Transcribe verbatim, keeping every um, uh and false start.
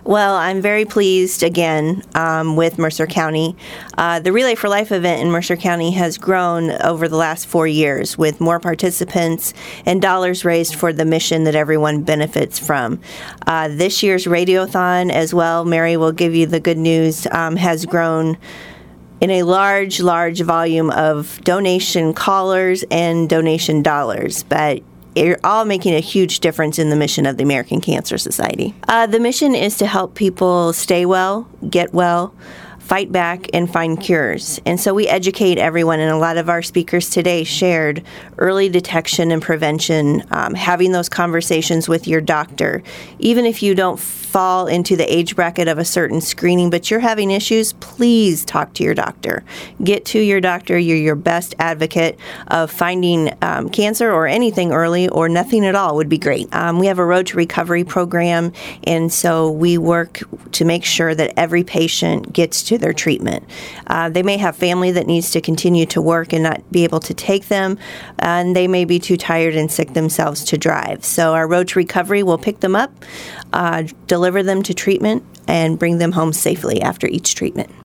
Well, I'm very pleased again um, with Mercer County. Uh, the Relay for Life event in Mercer County has grown over the last four years with more participants and dollars raised for the mission that everyone benefits from. Uh, this year's Radiothon as well, Mary will give you the good news, um, has grown in a large, large volume of donation callers and donation dollars. But you're all making a huge difference in the mission of the American Cancer Society. Uh, the mission is to help people stay well, get well, fight back, and find cures. And so we educate everyone, and a lot of our speakers today shared early detection and prevention, um, having those conversations with your doctor. Even if you don't fall into the age bracket of a certain screening, but you're having issues, please talk to your doctor. Get to your doctor. You're your best advocate of finding um, cancer or anything early, or nothing at all would be great. Um, we have a Road to Recovery program, and so we work to make sure that every patient gets to their treatment. Uh, they may have family that needs to continue to work and not be able to take them, and they may be too tired and sick themselves to drive. So our Road to Recovery will pick them up, uh, deliver them to treatment, and bring them home safely after each treatment.